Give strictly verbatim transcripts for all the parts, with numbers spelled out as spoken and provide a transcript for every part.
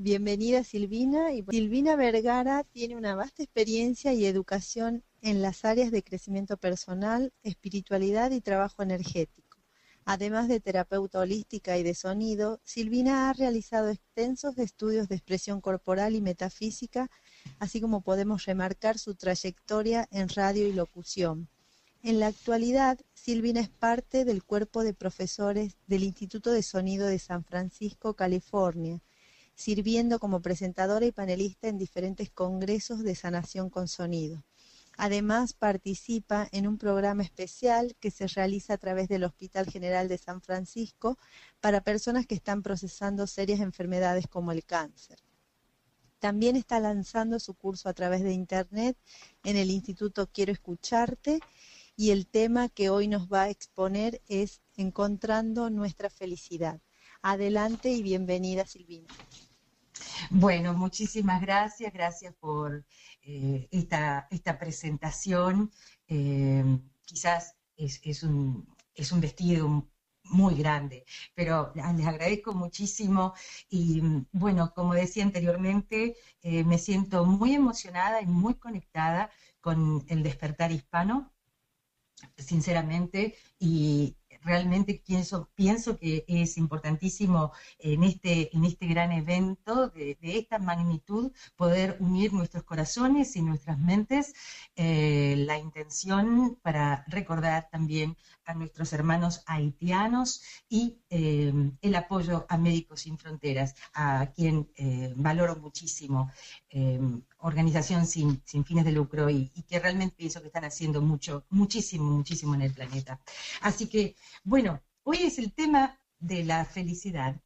Bienvenida Silvina. Y Silvina Vergara tiene una vasta experiencia y educación en las áreas de crecimiento personal, espiritualidad y trabajo energético. Además de terapeuta holística y de sonido, Silvina ha realizado extensos estudios de expresión corporal y metafísica, así como podemos remarcar su trayectoria en radio y locución. En la actualidad, Silvina es parte del cuerpo de profesores del Instituto de Sonido de San Francisco, California, sirviendo como presentadora y panelista en diferentes congresos de sanación con sonido. Además, participa en un programa especial que se realiza a través del Hospital General de San Francisco para personas que están procesando serias enfermedades como el cáncer. También está lanzando su curso a través de internet en el Instituto Quiero Escucharte, y el tema que hoy nos va a exponer es Encontrando Nuestra Felicidad. Adelante y bienvenida, Silvina. Bueno, muchísimas gracias, gracias por eh, esta, esta presentación. Eh, quizás es, es, un, es un vestido muy grande, pero les agradezco muchísimo y bueno, como decía anteriormente, eh, me siento muy emocionada y muy conectada con el despertar hispano, sinceramente, y realmente pienso, pienso que es importantísimo en este, en este gran evento de, de esta magnitud poder unir nuestros corazones y nuestras mentes, eh, la intención para recordar también a nuestros hermanos haitianos y eh, el apoyo a Médicos Sin Fronteras, a quien eh, valoro muchísimo, eh, organización sin, sin fines de lucro y, y que realmente pienso que están haciendo mucho, muchísimo, muchísimo en el planeta. Así que, bueno, hoy es el tema de la felicidad.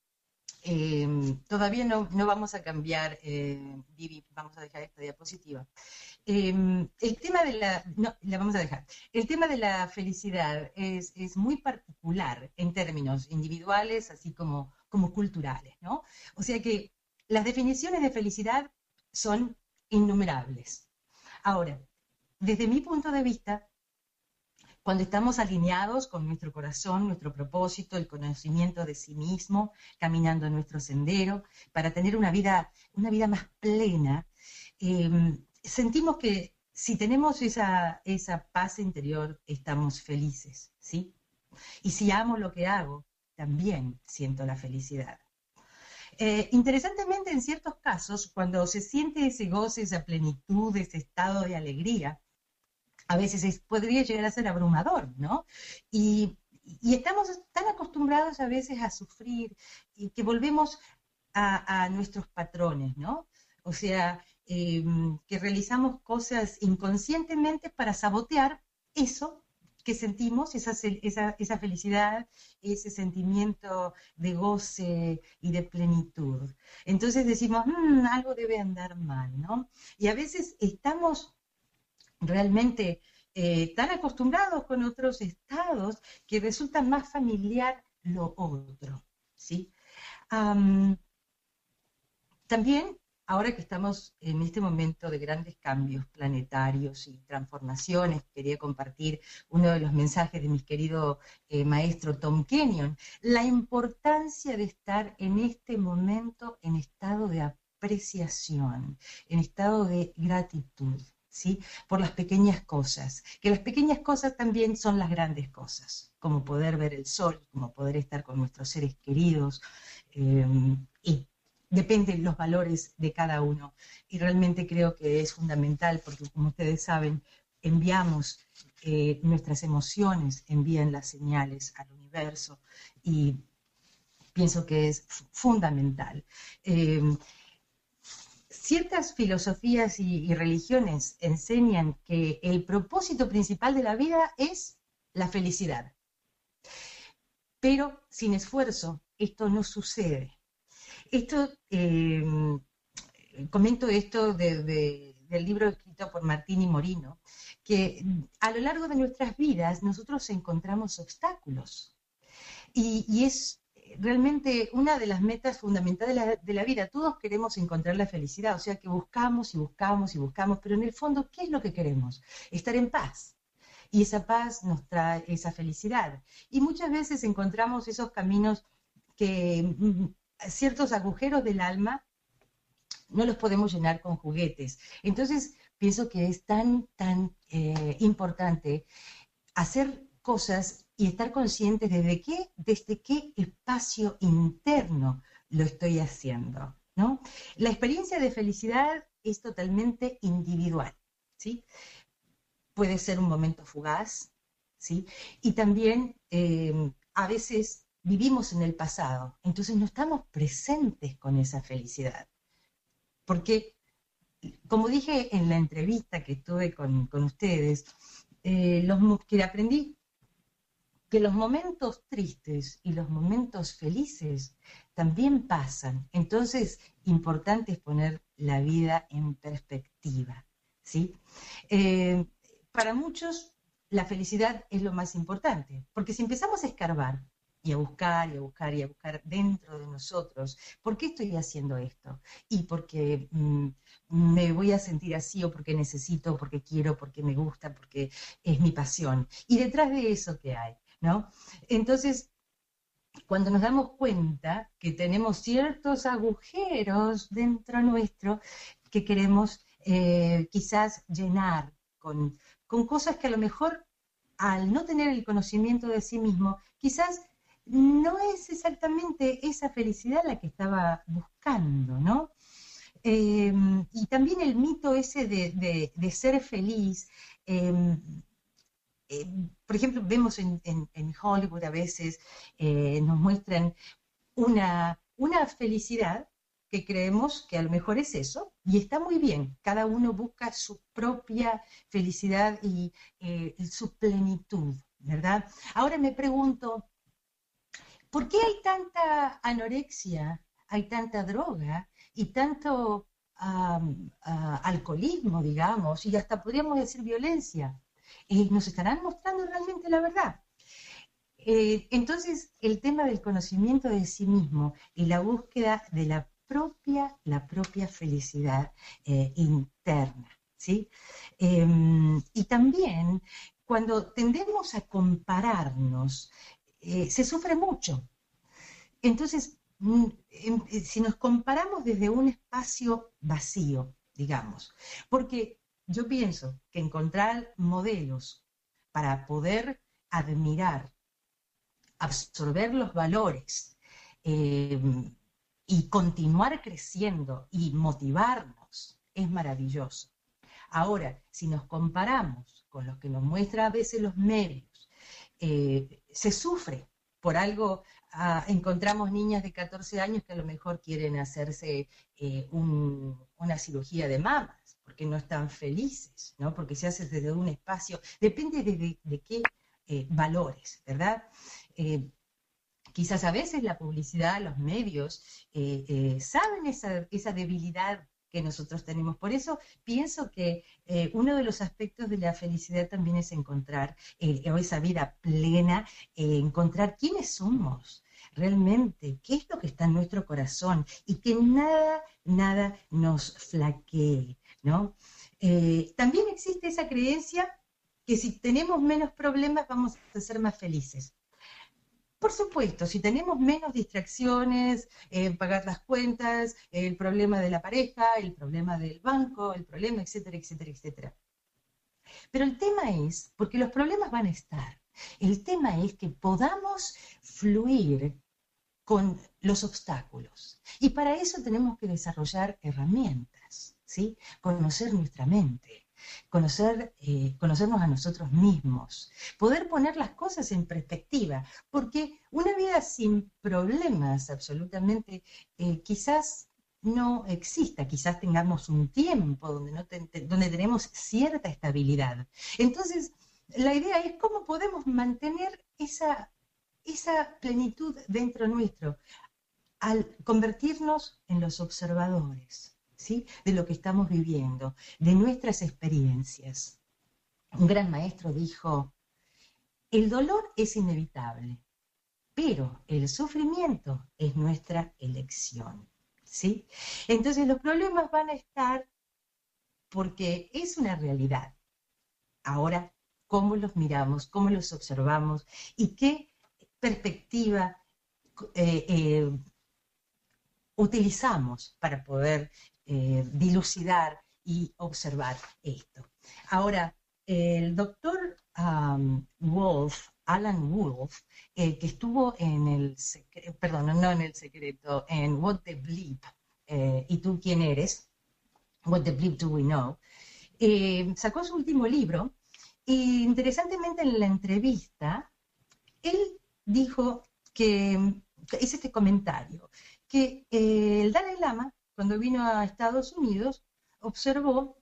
Eh, todavía no, no vamos a cambiar, eh, Vivi, vamos a dejar esta diapositiva. Eh, el tema de la, no, la vamos a dejar. El tema de la felicidad es, es muy particular en términos individuales, así como, como culturales, ¿no? O sea que las definiciones de felicidad son innumerables. Ahora, desde mi punto de vista, cuando estamos alineados con nuestro corazón, nuestro propósito, el conocimiento de sí mismo, caminando en nuestro sendero, para tener una vida, una vida más plena, eh, sentimos que si tenemos esa, esa paz interior, estamos felices, ¿sí? Y si amo lo que hago, también siento la felicidad. Eh, interesantemente, en ciertos casos, cuando se siente ese goce, esa plenitud, ese estado de alegría, a veces es, podría llegar a ser abrumador, ¿no? Y, y estamos tan acostumbrados a veces a sufrir y que volvemos a, a nuestros patrones, ¿no? O sea, eh, que realizamos cosas inconscientemente para sabotear eso que sentimos, esa, esa, esa felicidad, ese sentimiento de goce y de plenitud. Entonces decimos, mmm, algo debe andar mal, ¿no? Y a veces estamos realmente eh, tan acostumbrados con otros estados que resulta más familiar lo otro, ¿sí? Um, también, ahora que estamos en este momento de grandes cambios planetarios y transformaciones, quería compartir uno de los mensajes de mi querido eh, maestro Tom Kenyon, la importancia de estar en este momento en estado de apreciación, en estado de gratitud, ¿sí? Por las pequeñas cosas, que las pequeñas cosas también son las grandes cosas, como poder ver el sol, como poder estar con nuestros seres queridos, eh, y dependen los valores de cada uno. Y realmente creo que es fundamental, porque como ustedes saben, enviamos eh, nuestras emociones, envían las señales al universo, y pienso que es fundamental. Eh, Ciertas filosofías y, y religiones enseñan que el propósito principal de la vida es la felicidad. Pero sin esfuerzo esto no sucede. Esto, eh, comento esto de, de, del libro escrito por Martini Morino, que a lo largo de nuestras vidas nosotros encontramos obstáculos. Y, y es realmente una de las metas fundamentales de la, de la vida. Todos queremos encontrar la felicidad, o sea que buscamos y buscamos y buscamos, pero en el fondo, ¿qué es lo que queremos? Estar en paz. Y esa paz nos trae esa felicidad. Y muchas veces encontramos esos caminos que, ciertos agujeros del alma no los podemos llenar con juguetes. Entonces, pienso que es tan, tan eh, importante hacer cosas y estar conscientes desde qué, desde qué espacio interno lo estoy haciendo, ¿no? La experiencia de felicidad es totalmente individual, ¿sí? Puede ser un momento fugaz, ¿sí? Y también eh, a veces vivimos en el pasado, entonces no estamos presentes con esa felicidad. Porque, como dije en la entrevista que tuve con, con ustedes, eh, los, que aprendí que los momentos tristes y los momentos felices también pasan. Entonces, importante es poner la vida en perspectiva, ¿sí? Eh, para muchos, la felicidad es lo más importante, porque si empezamos a escarbar y a buscar y a buscar y a buscar dentro de nosotros, ¿por qué estoy haciendo esto? Y porque mmm, me voy a sentir así, o porque necesito, porque quiero, porque me gusta, porque es mi pasión. Y detrás de eso, ¿qué hay? ¿No? Entonces, cuando nos damos cuenta que tenemos ciertos agujeros dentro nuestro que queremos eh, quizás llenar con, con cosas que a lo mejor, al no tener el conocimiento de sí mismo, quizás no es exactamente esa felicidad la que estaba buscando, ¿no? Eh, y también el mito ese de, de, de ser feliz. Eh, Eh, por ejemplo, vemos en, en, en Hollywood a veces, eh, nos muestran una, una felicidad que creemos que a lo mejor es eso, y está muy bien, cada uno busca su propia felicidad y eh, su plenitud, ¿verdad? Ahora me pregunto, ¿por qué hay tanta anorexia, hay tanta droga y tanto um, uh, alcoholismo, digamos, y hasta podríamos decir violencia? Eh, ¿nos estarán mostrando realmente la verdad? Eh, entonces, el tema del conocimiento de sí mismo y la búsqueda de la propia, la propia felicidad eh, interna, ¿sí? Eh, y también, cuando tendemos a compararnos, eh, se sufre mucho. Entonces, si nos comparamos desde un espacio vacío, digamos, porque yo pienso que encontrar modelos para poder admirar, absorber los valores eh, y continuar creciendo y motivarnos es maravilloso. Ahora, si nos comparamos con los que nos muestran a veces los medios, eh, se sufre. Por algo ah, encontramos niñas de catorce años que a lo mejor quieren hacerse eh, un, una cirugía de mamas, porque no están felices, ¿no? Porque se hace desde un espacio, depende de, de, de qué eh, valores, ¿verdad? Eh, quizás a veces la publicidad, los medios, eh, eh, saben esa, esa debilidad que nosotros tenemos. Por eso pienso que eh, uno de los aspectos de la felicidad también es encontrar eh, esa vida plena, eh, encontrar quiénes somos realmente, qué es lo que está en nuestro corazón y que nada, nada nos flaquee, ¿no? Eh, también existe esa creencia que si tenemos menos problemas vamos a ser más felices. Por supuesto, si tenemos menos distracciones, eh, pagar las cuentas, el problema de la pareja, el problema del banco, el problema, etcétera, etcétera, etcétera. Pero el tema es, porque los problemas van a estar, el tema es que podamos fluir con los obstáculos. Y para eso tenemos que desarrollar herramientas, ¿sí? Conocer nuestra mente. Conocer, eh, conocernos a nosotros mismos, poder poner las cosas en perspectiva, porque una vida sin problemas absolutamente eh, quizás no exista, quizás tengamos un tiempo donde, no te, donde tenemos cierta estabilidad. Entonces, la idea es cómo podemos mantener esa, esa plenitud dentro nuestro al convertirnos en los observadores, ¿sí? De lo que estamos viviendo, de nuestras experiencias. Un gran maestro dijo, el dolor es inevitable, pero el sufrimiento es nuestra elección, ¿sí? Entonces los problemas van a estar porque es una realidad. Ahora, ¿cómo los miramos, cómo los observamos y qué perspectiva eh, eh, utilizamos para poder eh, dilucidar y observar esto. Ahora, el doctor um, Wolf, Alan Wolf, eh, que estuvo en el, secreto, perdón, no en el secreto, en What the Bleep, eh, ¿y tú quién eres? What the Bleep do we know? Eh, sacó su último libro y interesantemente en la entrevista, él dijo que, hice este comentario, que eh, el Dalai Lama, cuando vino a Estados Unidos, observó,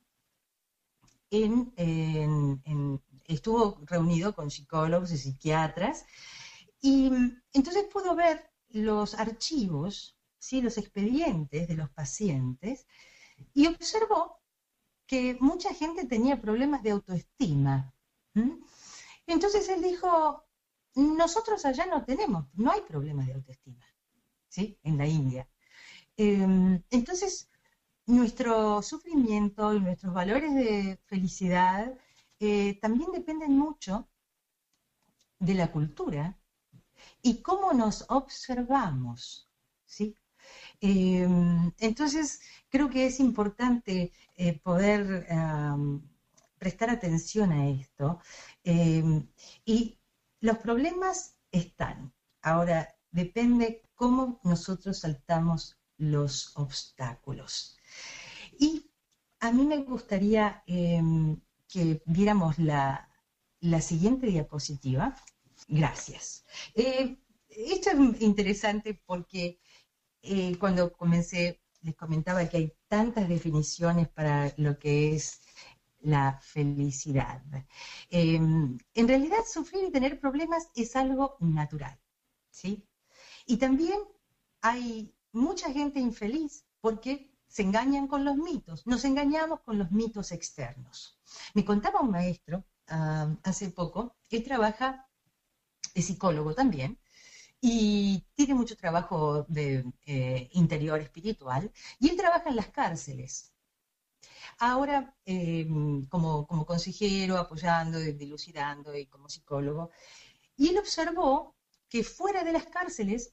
en, en, en, estuvo reunido con psicólogos y psiquiatras, y entonces pudo ver los archivos, ¿sí? Los expedientes de los pacientes, y observó que mucha gente tenía problemas de autoestima. ¿Mm? Entonces él dijo, nosotros allá no tenemos, no hay problemas de autoestima, ¿sí? En la India. Eh, entonces, nuestro sufrimiento y nuestros valores de felicidad eh, también dependen mucho de la cultura y cómo nos observamos, ¿sí? Eh, entonces, creo que es importante eh, poder um, prestar atención a esto. Eh, y los problemas están. Ahora, depende cómo nosotros saltamos los obstáculos. Y a mí me gustaría eh, que viéramos la, la siguiente diapositiva. Gracias. Eh, esto es interesante porque eh, cuando comencé les comentaba que hay tantas definiciones para lo que es la felicidad. Eh, en realidad, sufrir y tener problemas es algo natural, ¿sí? Y también hay mucha gente infeliz porque se engañan con los mitos. Nos engañamos con los mitos externos. Me contaba un maestro uh, hace poco, él trabaja, es psicólogo también, y tiene mucho trabajo de eh, interior espiritual, y él trabaja en las cárceles. Ahora, eh, como, como consejero, apoyando, dilucidando y como psicólogo, y él observó que fuera de las cárceles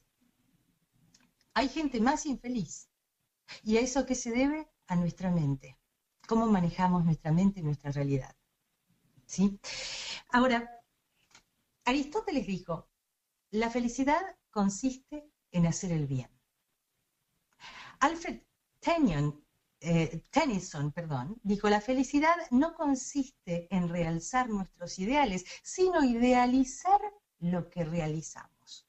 hay gente más infeliz. ¿Y a eso qué se debe? A nuestra mente. Cómo manejamos nuestra mente y nuestra realidad. ¿Sí? Ahora, Aristóteles dijo, la felicidad consiste en hacer el bien. Alfred Tennyson, eh, Tennyson perdón, dijo, la felicidad no consiste en realzar nuestros ideales, sino idealizar lo que realizamos.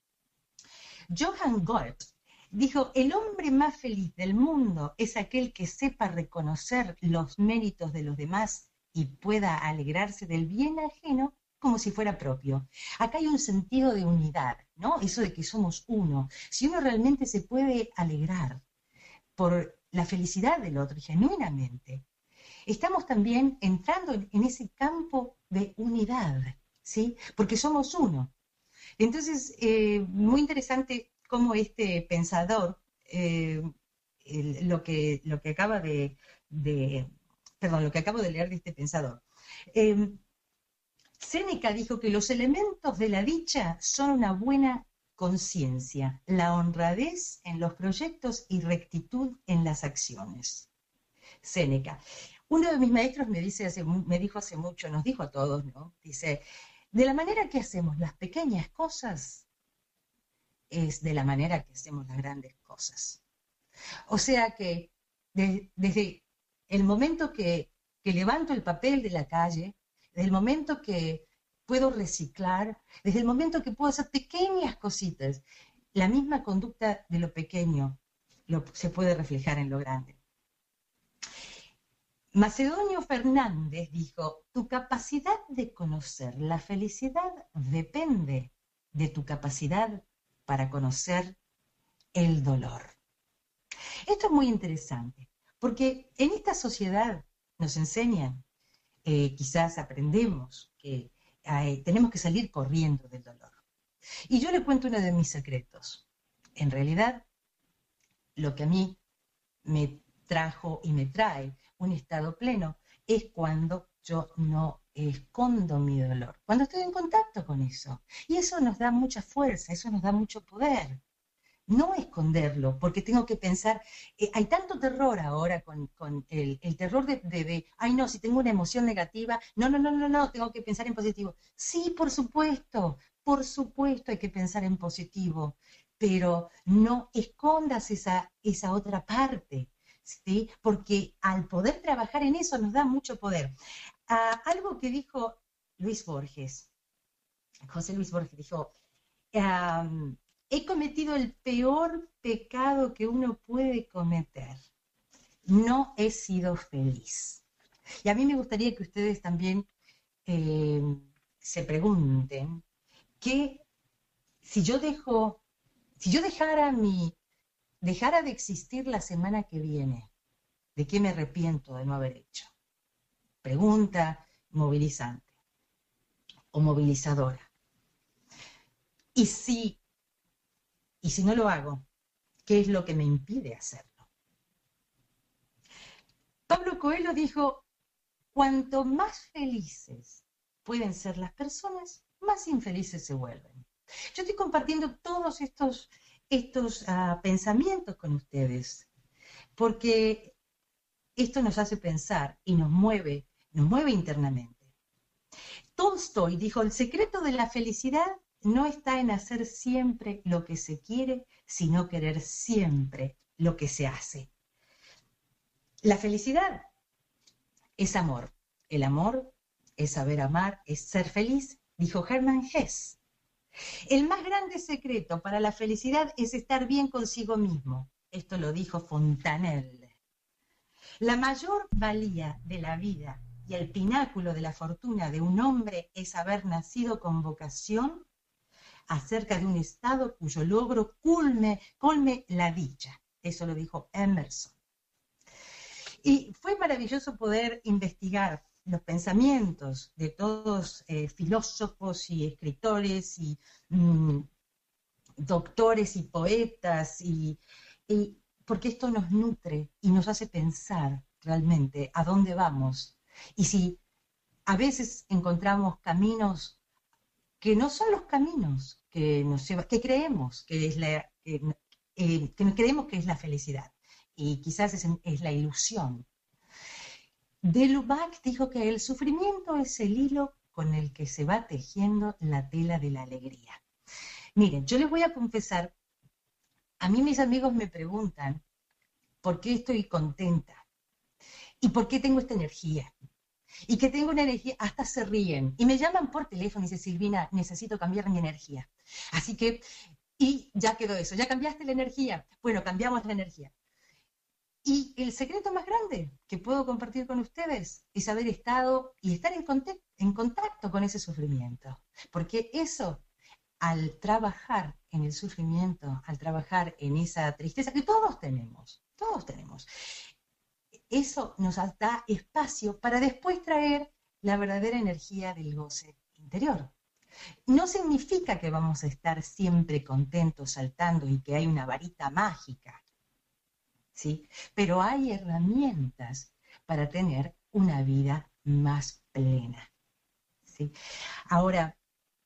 Johann Goethe dijo, el hombre más feliz del mundo es aquel que sepa reconocer los méritos de los demás y pueda alegrarse del bien ajeno como si fuera propio. Acá hay un sentido de unidad, ¿no? Eso de que somos uno. Si uno realmente se puede alegrar por la felicidad del otro, genuinamente, estamos también entrando en ese campo de unidad, ¿sí? Porque somos uno. Entonces, eh, muy interesante cómo este pensador, eh, el, lo, que, lo que acaba de, de, perdón, lo que acabo de leer de este pensador. Eh, Séneca dijo que los elementos de la dicha son una buena conciencia, la honradez en los proyectos y rectitud en las acciones. Séneca. Uno de mis maestros me, dice hace, me dijo hace mucho, nos dijo a todos, ¿no? Dice, de la manera que hacemos las pequeñas cosas, es de la manera que hacemos las grandes cosas. O sea que de, desde el momento que, que levanto el papel de la calle, desde el momento que puedo reciclar, desde el momento que puedo hacer pequeñas cositas, la misma conducta de lo pequeño lo, se puede reflejar en lo grande. Macedonio Fernández dijo, tu capacidad de conocer la felicidad depende de tu capacidad para conocer el dolor. Esto es muy interesante, porque en esta sociedad nos enseñan, eh, quizás aprendemos que eh, tenemos que salir corriendo del dolor. Y yo le cuento uno de mis secretos. En realidad, lo que a mí me trajo y me trae un estado pleno es cuando yo no escondo mi dolor, cuando estoy en contacto con eso. Y eso nos da mucha fuerza, eso nos da mucho poder. no esconderlo, porque tengo que pensar, eh, hay tanto terror ahora con, con el, el terror de, de, de, ay no, si tengo una emoción negativa, no, no, no, no, no, tengo que pensar en positivo. Sí, por supuesto, por supuesto hay que pensar en positivo, pero no escondas esa, esa otra parte, ¿sí? Porque al poder trabajar en eso nos da mucho poder. Ah, algo que dijo Luis Borges, José Luis Borges dijo, um, he cometido el peor pecado que uno puede cometer. No he sido feliz. Y a mí me gustaría que ustedes también eh, se pregunten que si yo dejo, si yo dejara mi, dejara de existir la semana que viene, ¿de qué me arrepiento de no haber hecho? Pregunta movilizante o movilizadora. Y si, y si no lo hago, ¿qué es lo que me impide hacerlo? Pablo Coelho dijo, cuanto más felices pueden ser las personas, más infelices se vuelven. Yo estoy compartiendo todos estos, estos uh, pensamientos con ustedes, porque esto nos hace pensar y nos mueve, nos mueve internamente. Tolstoy dijo, el secreto de la felicidad no está en hacer siempre lo que se quiere, sino querer siempre lo que se hace. La felicidad es amor. El amor es saber amar, es ser feliz, dijo Hermann Hesse. El más grande secreto para la felicidad es estar bien consigo mismo. Esto lo dijo Fontanelle. La mayor valía de la vida y el pináculo de la fortuna de un hombre es haber nacido con vocación acerca de un estado cuyo logro culme, colme la dicha. Eso lo dijo Emerson. Y fue maravilloso poder investigar los pensamientos de todos eh, filósofos y escritores y mmm, doctores y poetas, y, y porque esto nos nutre y nos hace pensar realmente a dónde vamos. Y si a veces encontramos caminos que no son los caminos que nos lleva, que creemos que es la, que, eh, que creemos que es la felicidad, y quizás es, es la ilusión. De Lubac dijo que el sufrimiento es el hilo con el que se va tejiendo la tela de la alegría. Miren, yo les voy a confesar, a mí mis amigos me preguntan por qué estoy contenta y por qué tengo esta energía. Y que tengo una energía, hasta se ríen y me llaman por teléfono y dicen, Silvina, necesito cambiar mi energía. Así que, y ya quedó eso, ya cambiaste la energía. Bueno, cambiamos la energía. Y el secreto más grande que puedo compartir con ustedes es haber estado y estar en contacto, en contacto con ese sufrimiento. Porque eso, al trabajar en el sufrimiento, al trabajar en esa tristeza que todos tenemos, todos tenemos, eso nos da espacio para después traer la verdadera energía del goce interior. No significa que vamos a estar siempre contentos, saltando y que hay una varita mágica, ¿sí? Pero hay herramientas para tener una vida más plena, ¿sí? Ahora,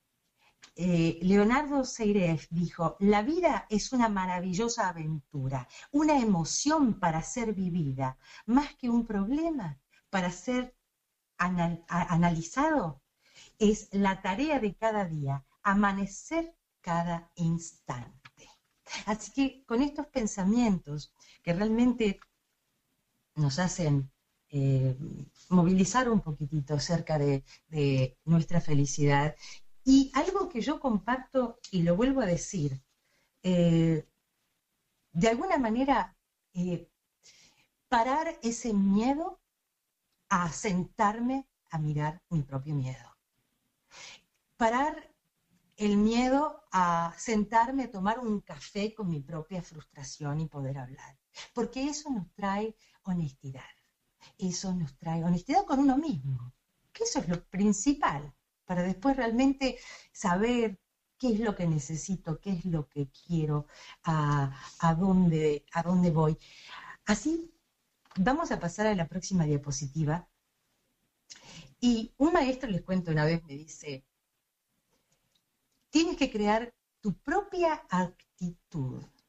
Eh, Leonardo Seiref dijo, la vida es una maravillosa aventura, una emoción para ser vivida, más que un problema para ser anal analizado. Es la tarea de cada día, amanecer cada instante. Así que con estos pensamientos que realmente nos hacen eh, movilizar un poquitito acerca de, de nuestra felicidad. Y algo que yo comparto, y lo vuelvo a decir, eh, de alguna manera, eh, parar ese miedo a sentarme a mirar mi propio miedo. Parar el miedo a sentarme a tomar un café con mi propia frustración y poder hablar. Porque eso nos trae honestidad. Eso nos trae honestidad con uno mismo. Que eso es lo principal, para después realmente saber qué es lo que necesito, qué es lo que quiero, a, a, dónde, a dónde voy. Así, vamos a pasar a la próxima diapositiva. Y un maestro, les cuento, una vez me dice, tienes que crear tu propia actitud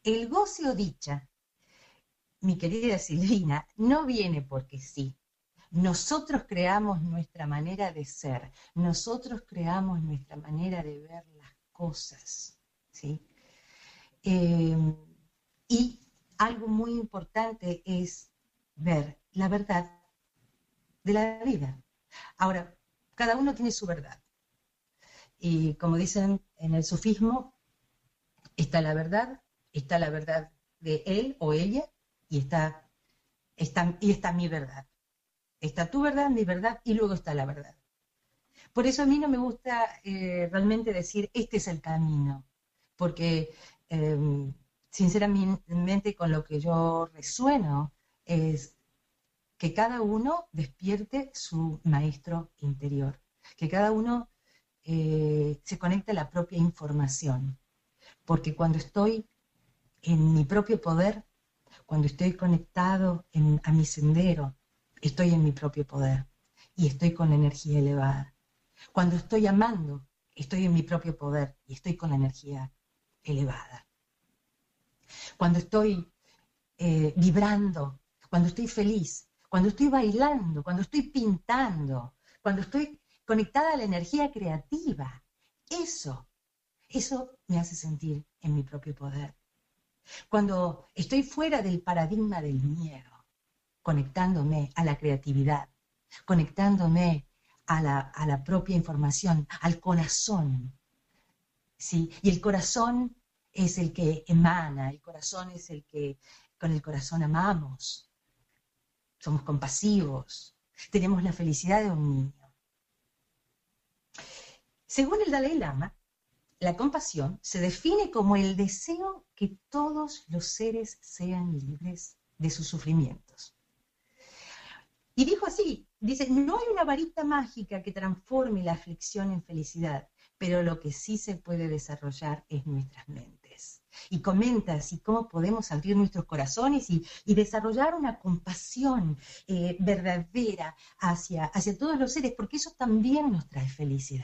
El goce o dicha, mi querida Silvina, no viene porque sí. Nosotros creamos nuestra manera de ser, nosotros creamos nuestra manera de ver las cosas, ¿sí? Eh, y algo muy importante es ver la verdad de la vida. Ahora, cada uno tiene su verdad. Y como dicen en el sufismo, está la verdad, está la verdad de él o ella, y está, está, y está mi verdad. Está tu verdad, mi verdad, y luego está la verdad. Por eso a mí no me gusta eh, realmente decir, este es el camino, porque eh, sinceramente con lo que yo resueno es que cada uno despierte su maestro interior, que cada uno eh, se conecte a la propia información, porque cuando estoy en mi propio poder, cuando estoy conectado en, a mi sendero, estoy en mi propio poder y estoy con la energía elevada. Cuando estoy amando, estoy en mi propio poder y estoy con la energía elevada. Cuando estoy eh, vibrando, cuando estoy feliz, cuando estoy bailando, cuando estoy pintando, cuando estoy conectada a la energía creativa, eso, eso me hace sentir en mi propio poder. Cuando estoy fuera del paradigma del miedo, conectándome a la creatividad, conectándome a la, a la propia información, al corazón, ¿sí? Y el corazón es el que emana, el corazón es el que, con el corazón amamos, somos compasivos, tenemos la felicidad de un niño. Según el Dalai Lama, la compasión se define como el deseo que todos los seres sean libres de sus sufrimientos. Y dijo así, dice, no hay una varita mágica que transforme la aflicción en felicidad, pero lo que sí se puede desarrollar es nuestras mentes. Y comenta así cómo podemos abrir nuestros corazones y, y desarrollar una compasión eh, verdadera hacia, hacia todos los seres, porque eso también nos trae felicidad.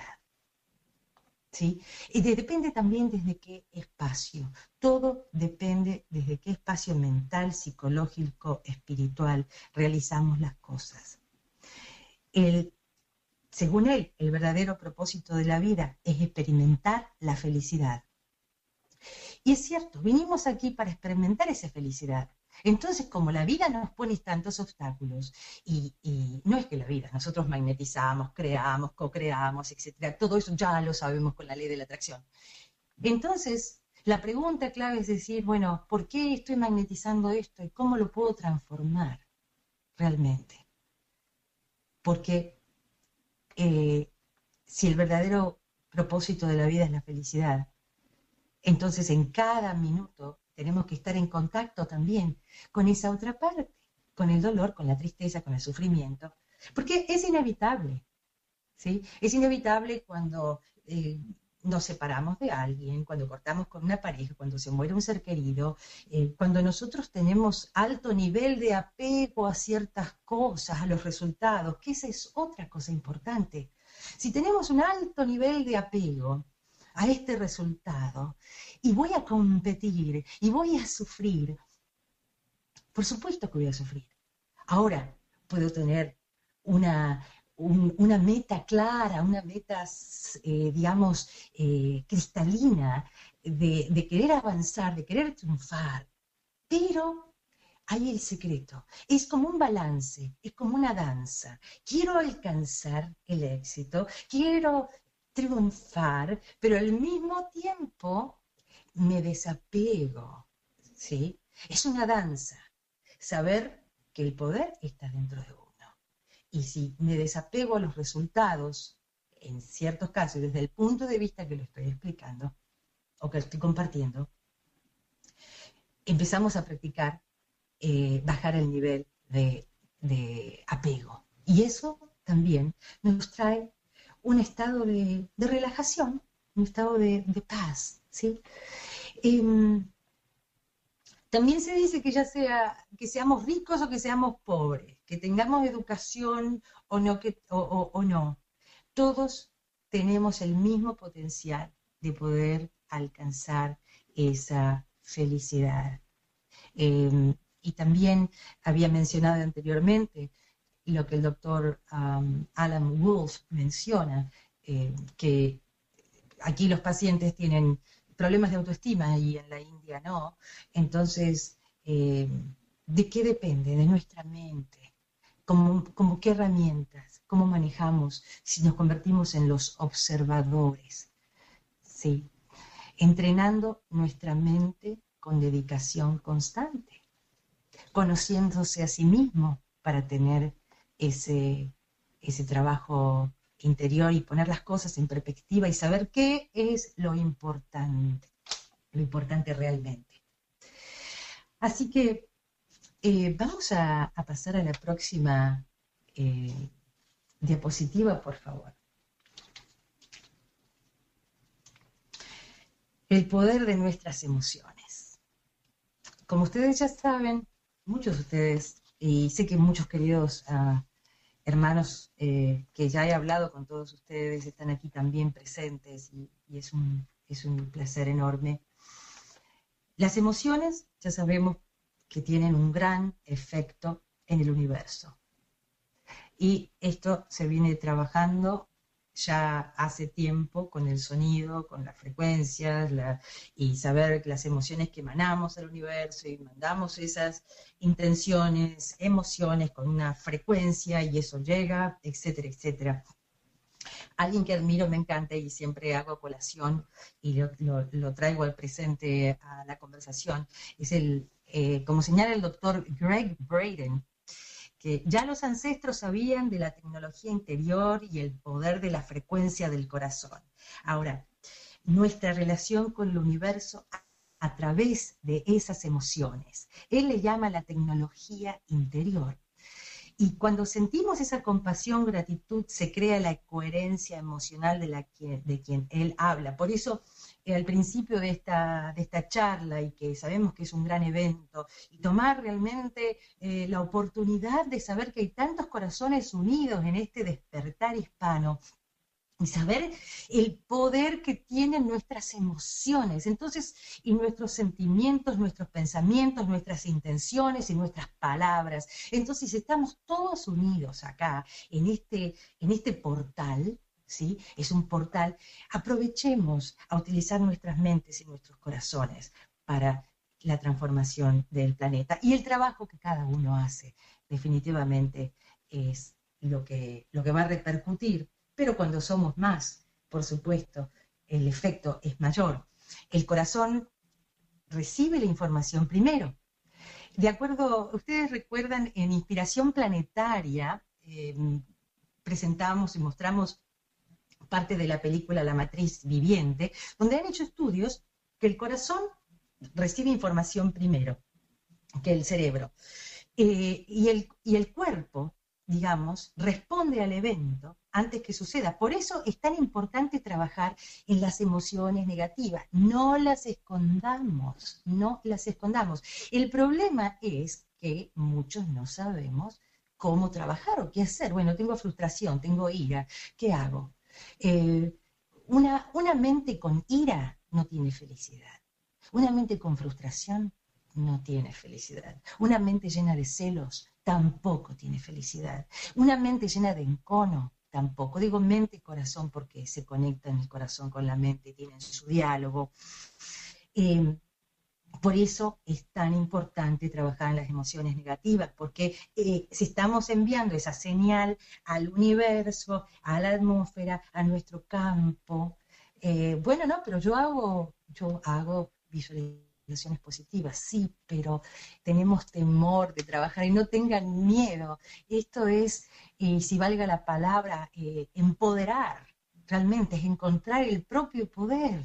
¿Sí? Y de, depende también desde qué espacio. Todo depende desde qué espacio mental, psicológico, espiritual realizamos las cosas. El, según él, el verdadero propósito de la vida es experimentar la felicidad. Y es cierto, vinimos aquí para experimentar esa felicidad. Entonces, como la vida nos pone tantos obstáculos, y, y no es que la vida, nosotros magnetizamos, creamos, co-creamos, etcétera, todo eso ya lo sabemos con la ley de la atracción. Entonces, la pregunta clave es decir, bueno, ¿por qué estoy magnetizando esto y cómo lo puedo transformar realmente? Porque eh, si el verdadero propósito de la vida es la felicidad, entonces en cada minuto tenemos que estar en contacto también con esa otra parte, con el dolor, con la tristeza, con el sufrimiento, porque es inevitable, ¿sí? Es inevitable cuando eh, nos separamos de alguien, cuando cortamos con una pareja, cuando se muere un ser querido, eh, cuando nosotros tenemos alto nivel de apego a ciertas cosas, a los resultados, que esa es otra cosa importante. Si tenemos un alto nivel de apego a este resultado, y voy a competir, y voy a sufrir, por supuesto que voy a sufrir. Ahora, puedo tener una, un, una meta clara, una meta, eh, digamos, eh, cristalina, de, de querer avanzar, de querer triunfar, pero ahí el secreto. Es como un balance, es como una danza. Quiero alcanzar el éxito, quiero triunfar, pero al mismo tiempo me desapego, ¿sí? Es una danza. Saber que el poder está dentro de uno. Y si me desapego a los resultados, en ciertos casos, desde el punto de vista que lo estoy explicando, o que estoy compartiendo, empezamos a practicar eh, bajar el nivel de, de apego. Y eso también nos trae un estado de, de relajación, un estado de, de paz, ¿sí? Eh, también se dice que ya sea que seamos ricos o que seamos pobres, que tengamos educación o no, que, o, o, o no. Todos tenemos el mismo potencial de poder alcanzar esa felicidad. Eh, y también había mencionado anteriormente lo que el doctor um, Alan Wolf menciona, eh, que aquí los pacientes tienen problemas de autoestima y en la India no. Entonces, eh, ¿de qué depende? De nuestra mente. ¿Cómo, cómo qué herramientas? ¿Cómo manejamos si nos convertimos en los observadores? ¿Sí? Entrenando nuestra mente con dedicación constante, conociéndose a sí mismo para tener ese, ese trabajo interior y poner las cosas en perspectiva y saber qué es lo importante, lo importante realmente. Así que eh, vamos a, a pasar a la próxima eh, diapositiva, por favor. El poder de nuestras emociones. Como ustedes ya saben, muchos de ustedes, y sé que muchos queridos uh, hermanos eh, que ya he hablado con todos ustedes, están aquí también presentes y, y es, un, es un placer enorme. Las emociones, ya sabemos que tienen un gran efecto en el universo. Y esto se viene trabajando ya hace tiempo con el sonido, con las frecuencias, la, y saber las emociones que emanamos al universo y mandamos esas intenciones, emociones con una frecuencia y eso llega, etcétera, etcétera. Alguien que admiro, me encanta y siempre hago colación y lo, lo, lo traigo al presente a la conversación, es el, eh, como señala el doctor Greg Braden, que ya los ancestros sabían de la tecnología interior y el poder de la frecuencia del corazón. Ahora, nuestra relación con el universo a, a través de esas emociones. Él le llama la tecnología interior. Y cuando sentimos esa compasión, gratitud, se crea la coherencia emocional de, la que, de quien él habla. Por eso, eh, al principio de esta, de esta charla, y que sabemos que es un gran evento, y tomar realmente eh, la oportunidad de saber que hay tantos corazones unidos en este despertar hispano, y saber el poder que tienen nuestras emociones, entonces, y nuestros sentimientos, nuestros pensamientos, nuestras intenciones y nuestras palabras. Entonces, estamos todos unidos acá, en este, en este portal, ¿sí? Es un portal. Aprovechemos a utilizar nuestras mentes y nuestros corazones para la transformación del planeta. Y el trabajo que cada uno hace, definitivamente, es lo que, lo que va a repercutir. Pero cuando somos más, por supuesto, el efecto es mayor. El corazón recibe la información primero. De acuerdo, ustedes recuerdan, en Inspiración Planetaria, eh, presentamos y mostramos parte de la película La Matriz Viviente, donde han hecho estudios que el corazón recibe información primero que el cerebro. Eh, y, el, y el cuerpo, digamos, responde al evento antes que suceda. Por eso es tan importante trabajar en las emociones negativas. No las escondamos, no las escondamos. El problema es que muchos no sabemos cómo trabajar o qué hacer. Bueno, tengo frustración, tengo ira, ¿qué hago? Eh, una, una mente con ira no tiene felicidad. Una mente con frustración no tiene felicidad. Una mente llena de celos tampoco tiene felicidad. Una mente llena de encono tampoco. Digo mente y corazón porque se conectan el corazón con la mente, tienen su diálogo. Eh, por eso es tan importante trabajar en las emociones negativas, porque eh, si estamos enviando esa señal al universo, a la atmósfera, a nuestro campo, eh, bueno, no, pero yo hago, yo hago visualizaciones positivas, sí, pero tenemos temor de trabajar y no tengan miedo. Esto es, eh, si valga la palabra, eh, empoderar, realmente es encontrar el propio poder.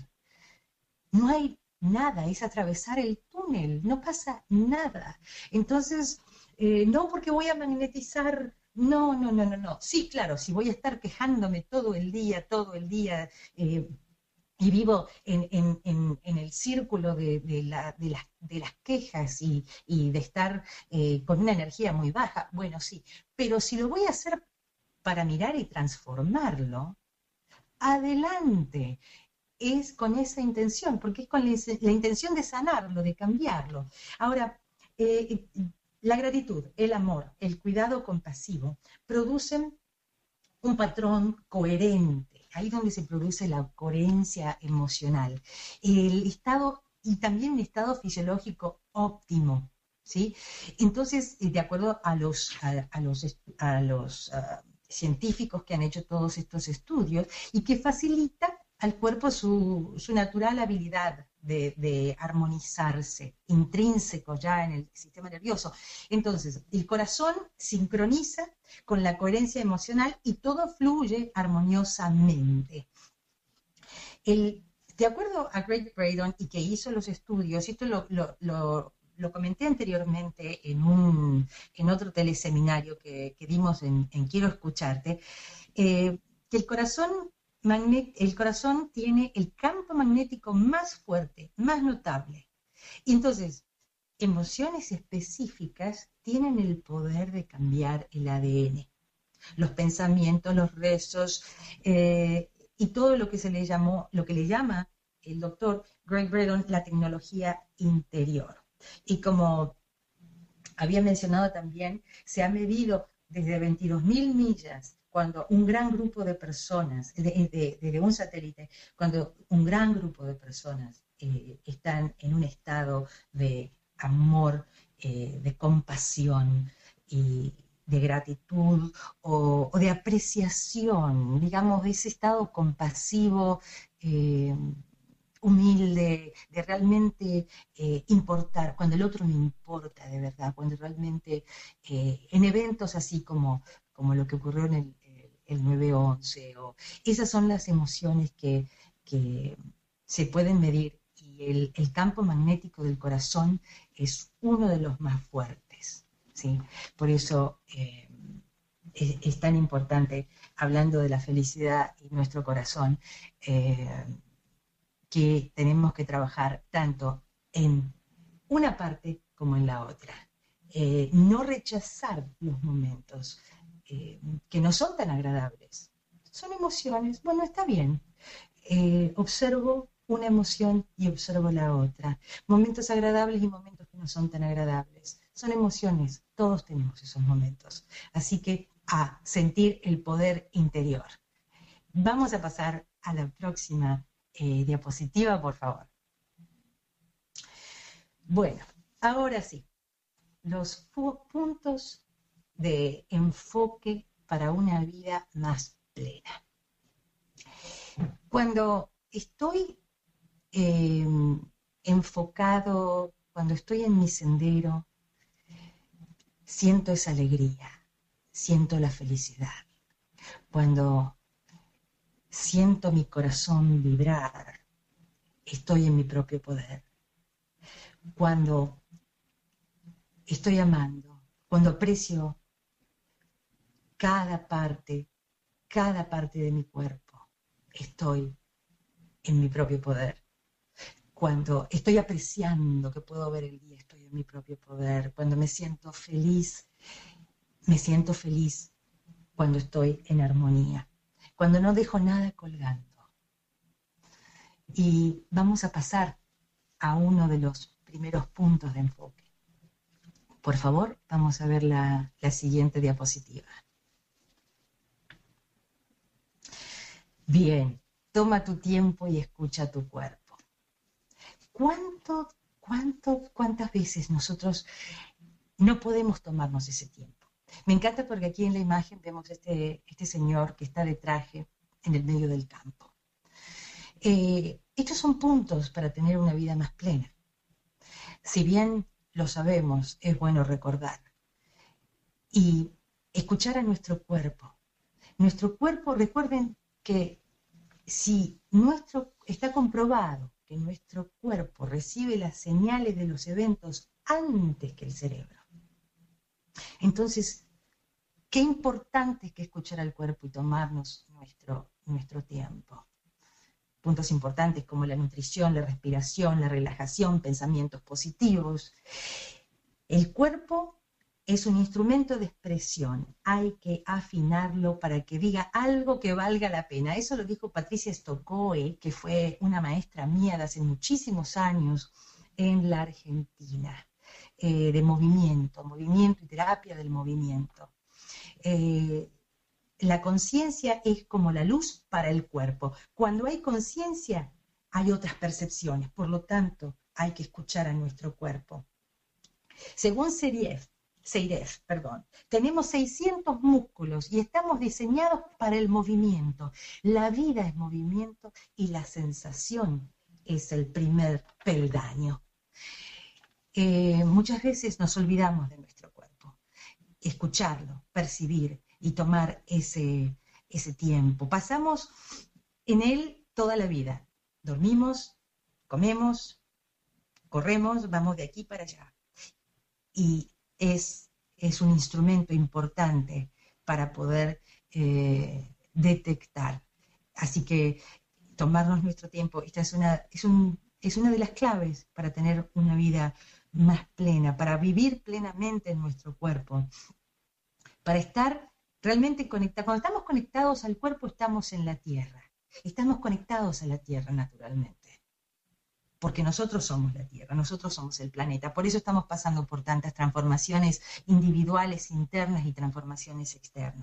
No hay nada, es atravesar el túnel, no pasa nada. Entonces, eh, no porque voy a magnetizar, no, no, no, no, no. Sí, claro, si voy a estar quejándome todo el día, todo el día, eh, y vivo en, en, en, en el círculo de, de, la, de, las, de las quejas y, y de estar eh, con una energía muy baja, bueno, sí, pero si lo voy a hacer para mirar y transformarlo, adelante. es con esa intención, porque es con la, la intención de sanarlo, de cambiarlo. Ahora, eh, la gratitud, el amor, el cuidado compasivo producen un patrón coherente, ahí donde se produce la coherencia emocional. El estado, y también un estado fisiológico óptimo, ¿sí? Entonces, de acuerdo a los, a, a los, a los uh, científicos que han hecho todos estos estudios, y que facilita al cuerpo su, su natural habilidad de, de armonizarse, intrínseco ya en el sistema nervioso. Entonces, el corazón sincroniza con la coherencia emocional y todo fluye armoniosamente. El, de acuerdo a Greg Braden, y que hizo los estudios, esto lo, lo, lo, lo comenté anteriormente en, un, en otro teleseminario que, que dimos en, en Quiero Escucharte, eh, que el corazón Magnet, el corazón tiene el campo magnético más fuerte, más notable. Y entonces, emociones específicas tienen el poder de cambiar el A D N. Los pensamientos, los rezos eh, y todo lo que se le llamó, lo que le llama el doctor Greg Braden la tecnología interior. Y como había mencionado también, se ha medido desde veintidós mil millas cuando un gran grupo de personas, desde de, de, de un satélite, cuando un gran grupo de personas eh, están en un estado de amor, eh, de compasión y de gratitud o, o de apreciación, digamos, ese estado compasivo, eh, humilde, de realmente eh, importar, cuando el otro me importa de verdad, cuando realmente eh, en eventos así como, como lo que ocurrió en el el nueve once, o esas son las emociones que, que se pueden medir, y el, el campo magnético del corazón es uno de los más fuertes, ¿sí? Por eso eh, es, es tan importante, hablando de la felicidad y nuestro corazón, eh, que tenemos que trabajar tanto en una parte como en la otra. Eh, no rechazar los momentos Eh, que no son tan agradables. Son emociones, bueno, está bien. Eh, observo una emoción y observo la otra. Momentos agradables y momentos que no son tan agradables. Son emociones, todos tenemos esos momentos. Así que a sentir el poder interior. Vamos a pasar a la próxima eh, diapositiva, por favor. Bueno, ahora sí, los puntos de enfoque para una vida más plena. Cuando estoy eh, enfocado, cuando estoy en mi sendero, siento esa alegría, siento la felicidad. Cuando siento mi corazón vibrar, estoy en mi propio poder. Cuando estoy amando, cuando aprecio cada parte, cada parte de mi cuerpo, estoy en mi propio poder. Cuando estoy apreciando que puedo ver el día, estoy en mi propio poder. Cuando me siento feliz, me siento feliz cuando estoy en armonía. Cuando no dejo nada colgando. Y vamos a pasar a uno de los primeros puntos de enfoque. Por favor, vamos a ver la, la siguiente diapositiva. Bien, toma tu tiempo y escucha tu cuerpo. ¿Cuánto, cuánto, cuántas veces nosotros no podemos tomarnos ese tiempo? Me encanta porque aquí en la imagen vemos este, este señor que está de traje en el medio del campo. Eh, estos son puntos para tener una vida más plena. Si bien lo sabemos, es bueno recordar y escuchar a nuestro cuerpo. Nuestro cuerpo, recuerden que si nuestro, está comprobado que nuestro cuerpo recibe las señales de los eventos antes que el cerebro. Entonces, qué importante es que escuchar al cuerpo y tomarnos nuestro, nuestro tiempo. Puntos importantes como la nutrición, la respiración, la relajación, pensamientos positivos. El cuerpo es un instrumento de expresión. Hay que afinarlo para que diga algo que valga la pena. Eso lo dijo Patricia Stockoe, que fue una maestra mía de hace muchísimos años en la Argentina, eh, de movimiento, movimiento y terapia del movimiento. Eh, la conciencia es como la luz para el cuerpo. Cuando hay conciencia, hay otras percepciones. Por lo tanto, hay que escuchar a nuestro cuerpo. Según Seiref, Seiref, perdón, tenemos seiscientos músculos y estamos diseñados para el movimiento. La vida es movimiento y la sensación es el primer peldaño. Eh, muchas veces nos olvidamos de nuestro cuerpo. Escucharlo, percibir y tomar ese, ese tiempo. Pasamos en él toda la vida. Dormimos, comemos, corremos, vamos de aquí para allá. Y es, es un instrumento importante para poder eh, detectar. Así que tomarnos nuestro tiempo, esta es una, es, un, es una de las claves para tener una vida más plena, para vivir plenamente en nuestro cuerpo, para estar realmente conectados. Cuando estamos conectados al cuerpo, estamos en la tierra, estamos conectados a la tierra naturalmente. Porque nosotros somos la Tierra, nosotros somos el planeta. Por eso estamos pasando por tantas transformaciones individuales, internas y transformaciones externas.